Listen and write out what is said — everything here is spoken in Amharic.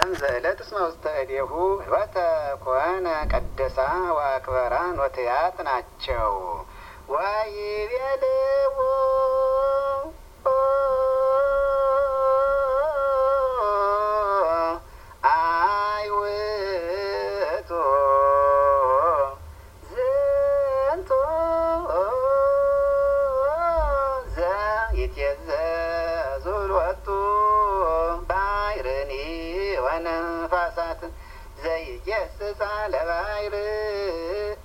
ዘዕለት እስመ ውስተ እዴሁ ሕይወተ ኮነ ቀደሳ ወአክበራ ኖትያት ናቸው። ወይቤልዎ አይውጡ ዝንቱ ዘይትየዘዙ ሎቱ ባሕርኒ ወነፋሳት ዘይትየስጻ ለባሕር